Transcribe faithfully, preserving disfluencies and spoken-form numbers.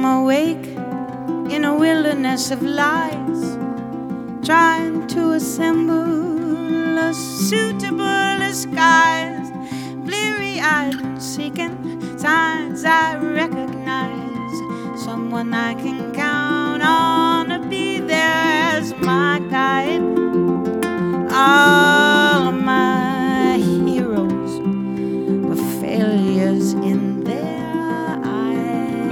I'm awake in a wilderness of lies, trying to assemble a suitable disguise. Bleary-eyed and seeking signs I recognize, someone I can